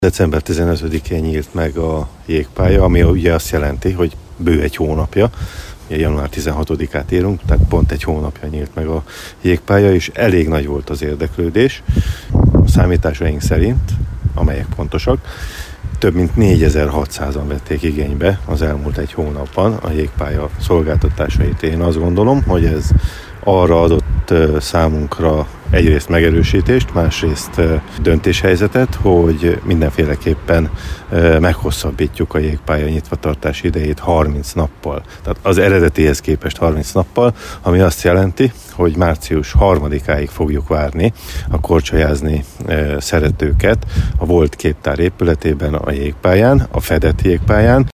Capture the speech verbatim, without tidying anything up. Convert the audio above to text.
december tizenötödikén nyílt meg a jégpálya, ami ugye azt jelenti, hogy bő egy hónapja, ugye január tizenhatodikát írunk, tehát pont egy hónapja nyílt meg a jégpálya, és elég nagy volt az érdeklődés. A számításaink szerint, amelyek pontosak, több mint négyezer-hatszázan vették igénybe az elmúlt egy hónapban a jégpálya szolgáltatásait. Én azt gondolom, hogy ez arra adott számunkra egyrészt megerősítést, másrészt döntéshelyzetet, hogy mindenféleképpen meghosszabbítjuk a jégpálya nyitvatartási idejét harminc nappal. Tehát az eredetihez képest harminc nappal, ami azt jelenti, hogy március harmadikáig fogjuk várni a korcsolyázni szeretőket a volt képtár épületében, a jégpályán, a fedett jégpályán.